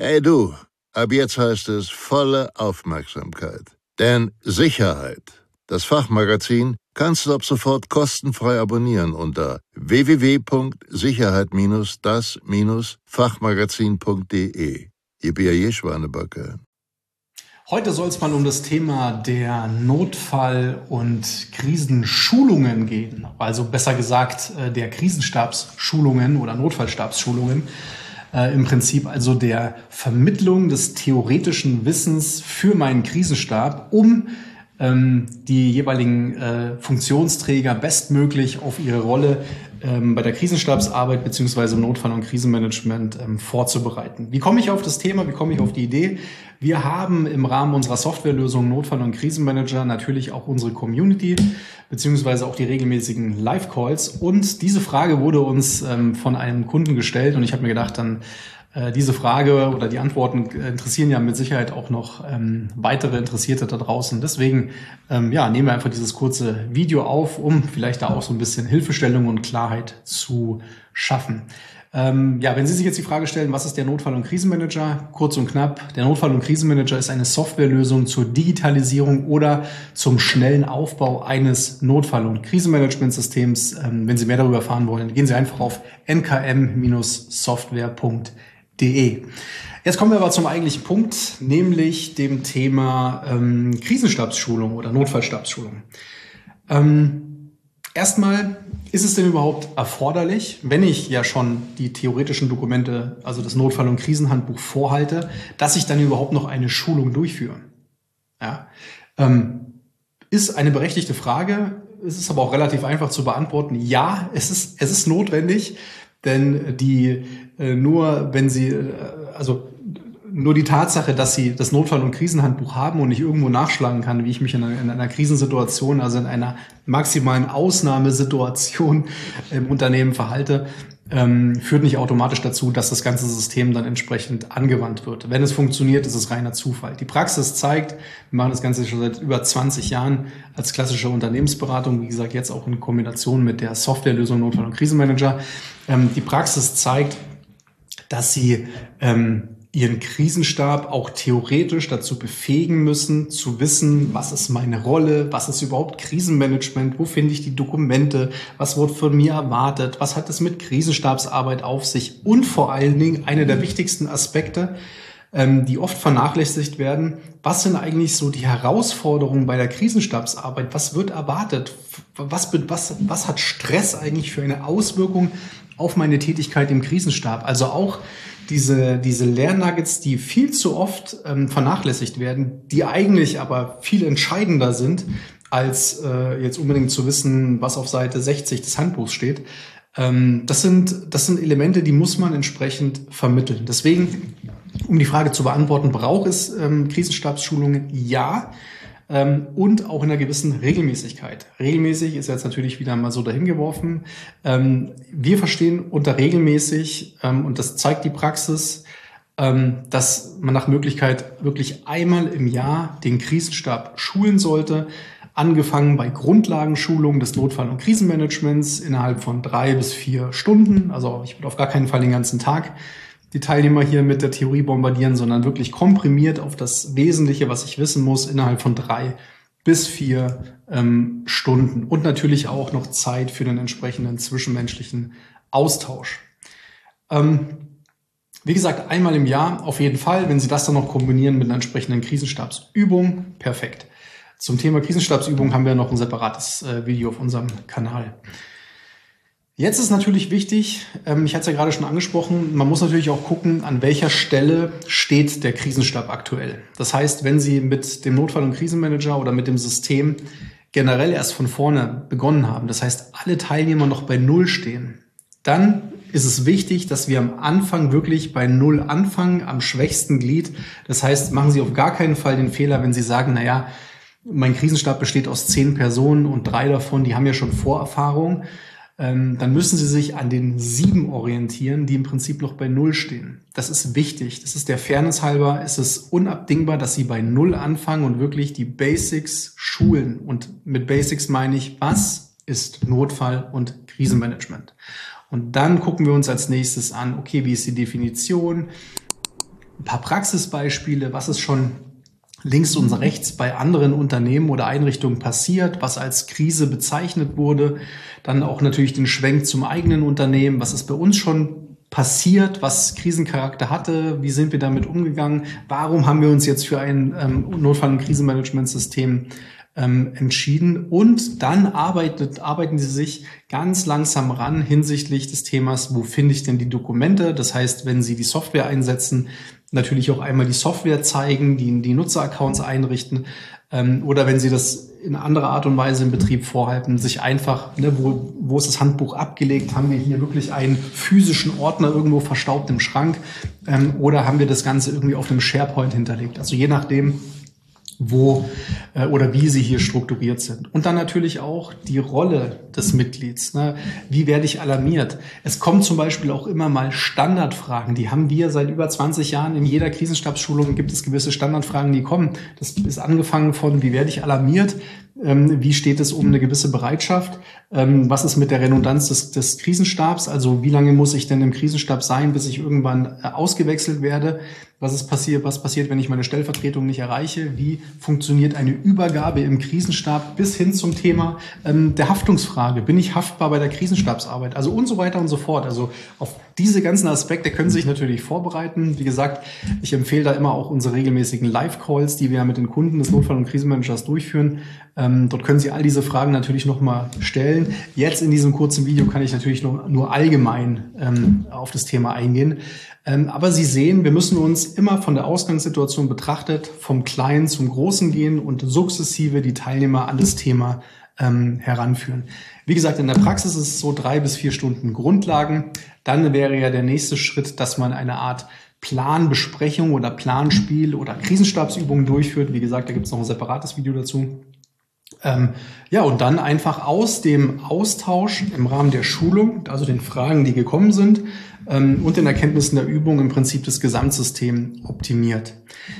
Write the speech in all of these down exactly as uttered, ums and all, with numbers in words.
Hey du, ab jetzt heißt es volle Aufmerksamkeit. Denn Sicherheit, das Fachmagazin, kannst du ab sofort kostenfrei abonnieren unter w w w punkt sicherheit das Fachmagazin punkt de. Ihr Bier Schwanebacke. Heute soll es mal um das Thema der Notfall- und Krisenschulungen gehen. Also besser gesagt der Krisenstabsschulungen oder Notfallstabsschulungen. Äh, im Prinzip also der Vermittlung des theoretischen Wissens für meinen Krisenstab, um ähm, die jeweiligen äh, Funktionsträger bestmöglich auf ihre Rolle ähm, bei der Krisenstabsarbeit beziehungsweise im Notfall- und Krisenmanagement ähm, vorzubereiten. Wie komme ich auf das Thema? Wie komme ich auf die Idee? Wir haben im Rahmen unserer Softwarelösung Notfall- und Krisenmanager natürlich auch unsere Community beziehungsweise auch die regelmäßigen Live-Calls. Und diese Frage wurde uns ähm, von einem Kunden gestellt und ich habe mir gedacht, dann äh, diese Frage oder die Antworten interessieren ja mit Sicherheit auch noch ähm, weitere Interessierte da draußen. Deswegen ähm, ja, nehmen wir einfach dieses kurze Video auf, um vielleicht da auch so ein bisschen Hilfestellung und Klarheit zu schaffen. Ähm, ja, wenn Sie sich jetzt die Frage stellen, was ist der Notfall- und Krisenmanager? Kurz und knapp, der Notfall- und Krisenmanager ist eine Softwarelösung zur Digitalisierung oder zum schnellen Aufbau eines Notfall- und Krisenmanagementsystems. Ähm, wenn Sie mehr darüber erfahren wollen, gehen Sie einfach auf n k m software punkt de. Jetzt kommen wir aber zum eigentlichen Punkt, nämlich dem Thema ähm, Krisenstabsschulung oder Notfallstabsschulung. Ähm, Erstmal, ist es denn überhaupt erforderlich, wenn ich ja schon die theoretischen Dokumente, also das Notfall- und Krisenhandbuch vorhalte, dass ich dann überhaupt noch eine Schulung durchführe? Ja, ähm, ist eine berechtigte Frage. Es ist aber auch relativ einfach zu beantworten. Ja, es ist, es ist notwendig, denn die äh, nur, wenn Sie, äh, also nur die Tatsache, dass Sie das Notfall- und Krisenhandbuch haben und ich irgendwo nachschlagen kann, wie ich mich in einer, in einer Krisensituation, also in einer maximalen Ausnahmesituation im Unternehmen verhalte, ähm, führt nicht automatisch dazu, dass das ganze System dann entsprechend angewandt wird. Wenn es funktioniert, ist es reiner Zufall. Die Praxis zeigt, wir machen das Ganze schon seit über zwanzig Jahren als klassische Unternehmensberatung, wie gesagt, jetzt auch in Kombination mit der Softwarelösung Notfall- und Krisenmanager. Ähm, die Praxis zeigt, dass Sie ähm, Ihren Krisenstab auch theoretisch dazu befähigen müssen, zu wissen, was ist meine Rolle, was ist überhaupt Krisenmanagement, wo finde ich die Dokumente, was wird von mir erwartet, was hat es mit Krisenstabsarbeit auf sich und vor allen Dingen einer der wichtigsten Aspekte, ähm, die oft vernachlässigt werden, was sind eigentlich so die Herausforderungen bei der Krisenstabsarbeit, was wird erwartet, was, was, was hat Stress eigentlich für eine Auswirkung auf meine Tätigkeit im Krisenstab, also auch diese, diese Lernnuggets, die viel zu oft ähm, vernachlässigt werden, die eigentlich aber viel entscheidender sind, als äh, jetzt unbedingt zu wissen, was auf Seite sechzig des Handbuchs steht. Ähm, das sind, das sind Elemente, die muss man entsprechend vermitteln. Deswegen, um die Frage zu beantworten, braucht es ähm, Krisenstabsschulungen? Ja. Ähm, und auch in einer gewissen Regelmäßigkeit. Regelmäßig ist jetzt natürlich wieder mal so dahingeworfen. Ähm, wir verstehen unter regelmäßig, ähm, und das zeigt die Praxis, ähm, dass man nach Möglichkeit wirklich einmal im Jahr den Krisenstab schulen sollte, angefangen bei Grundlagenschulungen des Notfall- und Krisenmanagements innerhalb von drei bis vier Stunden. Also ich würde auf gar keinen Fall den ganzen Tag die Teilnehmer hier mit der Theorie bombardieren, sondern wirklich komprimiert auf das Wesentliche, was ich wissen muss, innerhalb von drei bis vier ähm, Stunden. Und natürlich auch noch Zeit für den entsprechenden zwischenmenschlichen Austausch. Ähm, wie gesagt, einmal im Jahr auf jeden Fall. Wenn Sie das dann noch kombinieren mit einer entsprechenden Krisenstabsübung, perfekt. Zum Thema Krisenstabsübung haben wir noch ein separates äh, Video auf unserem Kanal. Jetzt ist natürlich wichtig, ähm, ich hatte es ja gerade schon angesprochen, man muss natürlich auch gucken, an welcher Stelle steht der Krisenstab aktuell. Das heißt, wenn Sie mit dem Notfall- und Krisenmanager oder mit dem System generell erst von vorne begonnen haben, das heißt, alle Teilnehmer noch bei Null stehen, dann ist es wichtig, dass wir am Anfang wirklich bei Null anfangen, am schwächsten Glied. Das heißt, machen Sie auf gar keinen Fall den Fehler, wenn Sie sagen, naja, mein Krisenstab besteht aus zehn Personen und drei davon, die haben ja schon Vorerfahrung. Ähm, dann müssen Sie sich an den sieben orientieren, die im Prinzip noch bei Null stehen. Das ist wichtig. Das ist der Fairness halber. Es ist unabdingbar, dass Sie bei Null anfangen und wirklich die Basics schulen. Und mit Basics meine ich, was ist Notfall- und Krisenmanagement? Und dann gucken wir uns als nächstes an, okay, wie ist die Definition? ein paar Praxisbeispiele, was ist schon links und rechts bei anderen Unternehmen oder Einrichtungen passiert, was als Krise bezeichnet wurde. Dann auch natürlich den Schwenk zum eigenen Unternehmen, was ist bei uns schon passiert, was Krisencharakter hatte, wie sind wir damit umgegangen, warum haben wir uns jetzt für ein ähm, Notfall- und Krisenmanagementsystem ähm, entschieden. Und dann arbeitet, arbeiten sie sich ganz langsam ran hinsichtlich des Themas, wo finde ich denn die Dokumente? Das heißt, wenn sie die Software einsetzen, natürlich auch einmal die Software zeigen, die, die Nutzeraccounts einrichten, ähm, oder wenn sie das in anderer Art und Weise im Betrieb vorhalten, sich einfach, ne, wo, wo ist das Handbuch abgelegt, haben wir hier wirklich einen physischen Ordner irgendwo verstaubt im Schrank, ähm, oder haben wir das Ganze irgendwie auf einem SharePoint hinterlegt. Also je nachdem, wo äh, oder wie sie hier strukturiert sind. Und dann natürlich auch die Rolle des Mitglieds. Ne? Wie werde ich alarmiert? Es kommen zum Beispiel auch immer mal Standardfragen. Die haben wir seit über zwanzig Jahren. In jeder Krisenstabsschulung gibt es gewisse Standardfragen, die kommen. Das ist angefangen von, wie werde ich alarmiert? Ähm, wie steht es um eine gewisse Bereitschaft? Ähm, was ist mit der Redundanz des, des Krisenstabs? Also wie lange muss ich denn im Krisenstab sein, bis ich irgendwann äh, ausgewechselt werde? Was ist passiert, was passiert, wenn ich meine Stellvertretung nicht erreiche? Wie funktioniert eine Übergabe im Krisenstab bis hin zum Thema ähm, der Haftungsfrage? Bin ich haftbar bei der Krisenstabsarbeit? Also und so weiter und so fort. Also auf diese ganzen Aspekte können Sie sich natürlich vorbereiten. Wie gesagt, ich empfehle da immer auch unsere regelmäßigen Live-Calls, die wir ja mit den Kunden des Notfall- und Krisenmanagers durchführen. Ähm, dort können Sie all diese Fragen natürlich nochmal stellen. Jetzt in diesem kurzen Video kann ich natürlich noch, nur allgemein ähm, auf das Thema eingehen. Ähm, aber Sie sehen, wir müssen uns immer von der Ausgangssituation betrachtet vom Kleinen zum Großen gehen und sukzessive die Teilnehmer an das Thema ähm, heranführen. Wie gesagt, in der Praxis ist es so drei bis vier Stunden Grundlagen. Dann wäre ja der nächste Schritt, dass man eine Art Planbesprechung oder Planspiel oder Krisenstabsübungen durchführt. Wie gesagt, da gibt es noch ein separates Video dazu. Ähm, ja, und dann einfach aus dem Austausch im Rahmen der Schulung, also den Fragen, die gekommen sind, ähm, und den Erkenntnissen der Übung im Prinzip das Gesamtsystem optimiert.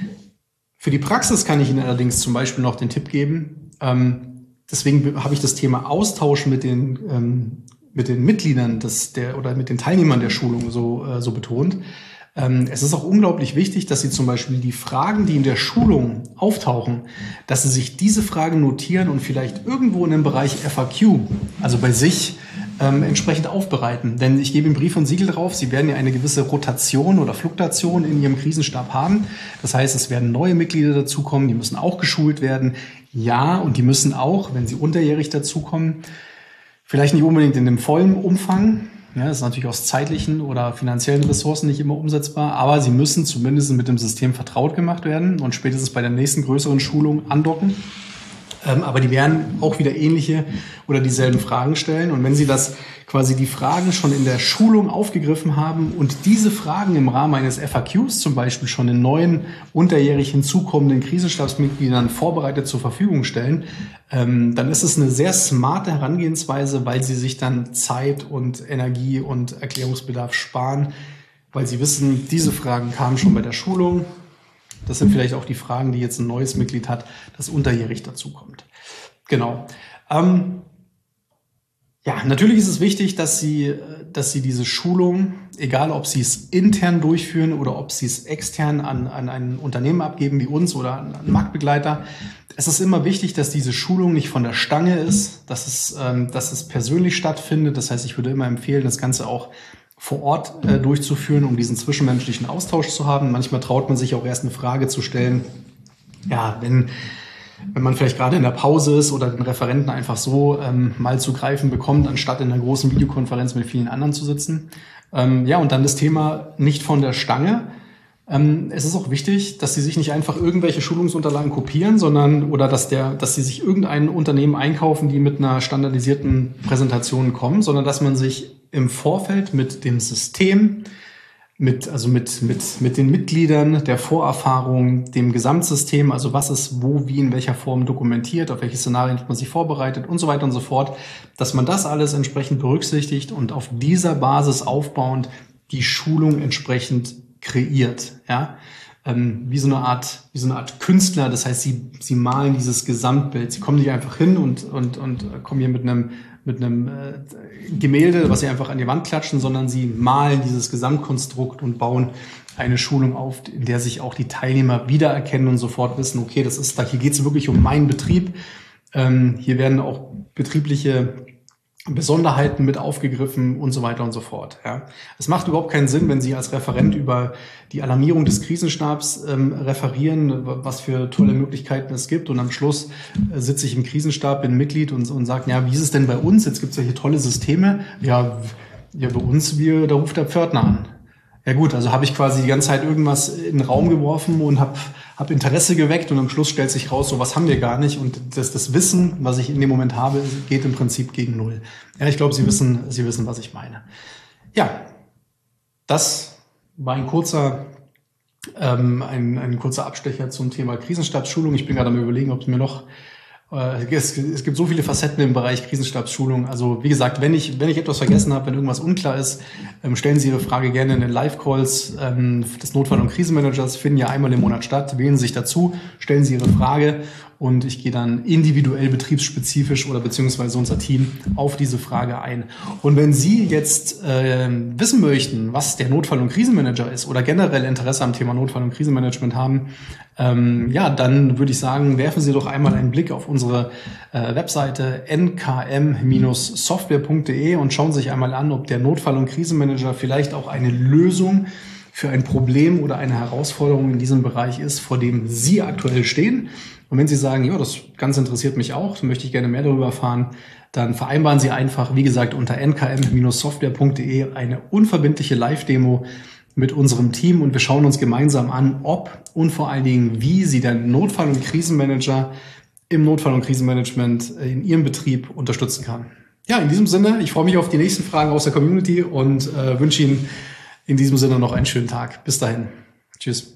Für die Praxis kann ich Ihnen allerdings zum Beispiel noch den Tipp geben, ähm, deswegen habe ich das Thema Austausch mit den, ähm, mit den Mitgliedern des, der, oder mit den Teilnehmern der Schulung so, äh, so betont. Ähm, es ist auch unglaublich wichtig, dass Sie zum Beispiel die Fragen, die in der Schulung auftauchen, dass Sie sich diese Fragen notieren und vielleicht irgendwo in dem Bereich F A Q, also bei sich, ähm, entsprechend aufbereiten. Denn ich gebe Ihnen Brief und Siegel drauf, Sie werden ja eine gewisse Rotation oder Fluktuation in Ihrem Krisenstab haben. Das heißt, es werden neue Mitglieder dazukommen, die müssen auch geschult werden. Ja, und die müssen auch, wenn sie unterjährig dazukommen, vielleicht nicht unbedingt in dem vollen Umfang, ja, das ist natürlich aus zeitlichen oder finanziellen Ressourcen nicht immer umsetzbar, aber sie müssen zumindest mit dem System vertraut gemacht werden und spätestens bei der nächsten größeren Schulung andocken. Ähm, aber die werden auch wieder ähnliche oder dieselben Fragen stellen. Und wenn Sie das quasi die Fragen schon in der Schulung aufgegriffen haben und diese Fragen im Rahmen eines F A Qs zum Beispiel schon den neuen unterjährig hinzukommenden Krisenstabsmitgliedern vorbereitet zur Verfügung stellen, ähm, dann ist es eine sehr smarte Herangehensweise, weil Sie sich dann Zeit und Energie und Erklärungsbedarf sparen, weil Sie wissen, diese Fragen kamen schon bei der Schulung. Das sind vielleicht auch die Fragen, die jetzt ein neues Mitglied hat, das unterjährig dazukommt. Genau. Ähm, ja, natürlich ist es wichtig, dass Sie, dass Sie diese Schulung, egal ob Sie es intern durchführen oder ob Sie es extern an, an ein Unternehmen abgeben wie uns oder an einen Marktbegleiter, es ist immer wichtig, dass diese Schulung nicht von der Stange ist, dass es, ähm, dass es persönlich stattfindet. Das heißt, ich würde immer empfehlen, das Ganze auch vor Ort äh, durchzuführen, um diesen zwischenmenschlichen Austausch zu haben. Manchmal traut man sich auch erst eine Frage zu stellen. Ja, wenn, wenn man vielleicht gerade in der Pause ist oder den Referenten einfach so ähm, mal zu greifen bekommt, anstatt in einer großen Videokonferenz mit vielen anderen zu sitzen. Ähm, ja, und dann das Thema nicht von der Stange. Ähm, es ist auch wichtig, dass Sie sich nicht einfach irgendwelche Schulungsunterlagen kopieren, sondern oder dass der, dass Sie sich irgendein Unternehmen einkaufen, die mit einer standardisierten Präsentation kommen, sondern dass man sich im Vorfeld mit dem System, mit, also mit, mit, mit den Mitgliedern, der Vorerfahrung, dem Gesamtsystem, also was ist wo, wie, in welcher Form dokumentiert, auf welche Szenarien hat man sich vorbereitet und so weiter und so fort, dass man das alles entsprechend berücksichtigt und auf dieser Basis aufbauend die Schulung entsprechend kreiert, ja. Ähm, wie so eine Art, wie so eine Art Künstler. Das heißt, sie, sie malen dieses Gesamtbild. Sie kommen nicht einfach hin und, und, und kommen hier mit einem, mit einem äh, Gemälde, was sie einfach an die Wand klatschen, sondern sie malen dieses Gesamtkonstrukt und bauen eine Schulung auf, in der sich auch die Teilnehmer wiedererkennen und sofort wissen, okay, das ist da, hier geht es wirklich um meinen Betrieb. Ähm, hier werden auch betriebliche Besonderheiten mit aufgegriffen und so weiter und so fort. Ja. Es macht überhaupt keinen Sinn, wenn Sie als Referent über die Alarmierung des Krisenstabs ähm, referieren, was für tolle Möglichkeiten es gibt. Und am Schluss äh, sitze ich im Krisenstab, bin Mitglied und, und sage, ja, wie ist es denn bei uns? Jetzt gibt es ja hier tolle Systeme. Ja, ja, bei uns, wir, da ruft der Pförtner an. Ja gut, also habe ich quasi die ganze Zeit irgendwas in den Raum geworfen und habe hab Interesse geweckt und am Schluss stellt sich raus, so was haben wir gar nicht und das, das Wissen, was ich in dem Moment habe, geht im Prinzip gegen Null. Ja, ich glaube, Sie wissen, Sie wissen, was ich meine. Ja, das war ein kurzer, ähm, ein, ein kurzer Abstecher zum Thema Krisenstabsschulung. Ich bin gerade am Überlegen, ob es mir noch Es, es gibt so viele Facetten im Bereich Krisenstabsschulung. Also wie gesagt, wenn ich wenn ich etwas vergessen habe, wenn irgendwas unklar ist, ähm, stellen Sie Ihre Frage gerne in den Live-Calls ähm, des Notfall- und Krisenmanagers. Finden ja einmal im Monat statt. Wählen Sie sich dazu, stellen Sie Ihre Frage und ich gehe dann individuell betriebsspezifisch oder beziehungsweise unser Team auf diese Frage ein. Und wenn Sie jetzt äh, wissen möchten, was der Notfall- und Krisenmanager ist oder generell Interesse am Thema Notfall- und Krisenmanagement haben, ähm, ja, dann würde ich sagen, werfen Sie doch einmal einen Blick auf unsere äh, Webseite n k m Bindestrich software punkt d e und schauen sich einmal an, ob der Notfall- und Krisenmanager vielleicht auch eine Lösung für ein Problem oder eine Herausforderung in diesem Bereich ist, vor dem Sie aktuell stehen. Und wenn Sie sagen, ja, das Ganze interessiert mich auch, dann möchte ich gerne mehr darüber erfahren, dann vereinbaren Sie einfach, wie gesagt, unter n k m Bindestrich software punkt d e eine unverbindliche Live-Demo mit unserem Team und wir schauen uns gemeinsam an, ob und vor allen Dingen, wie Sie den Notfall- und Krisenmanager im Notfall- und Krisenmanagement in Ihrem Betrieb unterstützen kann. Ja, in diesem Sinne, ich freue mich auf die nächsten Fragen aus der Community und äh, wünsche Ihnen in diesem Sinne noch einen schönen Tag. Bis dahin. Tschüss.